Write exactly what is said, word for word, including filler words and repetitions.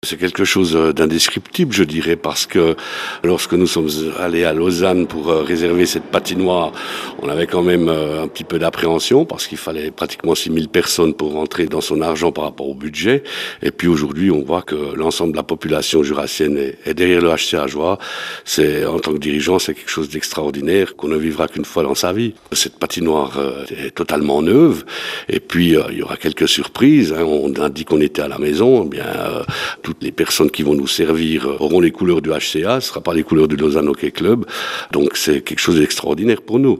C'est quelque chose d'indescriptible, je dirais, parce que lorsque nous sommes allés à Lausanne pour réserver cette patinoire, on avait quand même un petit peu d'appréhension parce qu'il fallait pratiquement six mille personnes pour rentrer dans son argent par rapport au budget. Et puis aujourd'hui, on voit que l'ensemble de la population jurassienne est derrière le H C A Joie. C'est, en tant que dirigeant, c'est quelque chose d'extraordinaire qu'on ne vivra qu'une fois dans sa vie. Cette patinoire est totalement neuve. Et puis, il y aura quelques surprises. On a dit qu'on était à la maison. Eh bien, toutes les personnes qui vont nous servir auront les couleurs du H C A, ce ne sera pas les couleurs du Lausanne Hockey Club. Donc c'est quelque chose d'extraordinaire pour nous.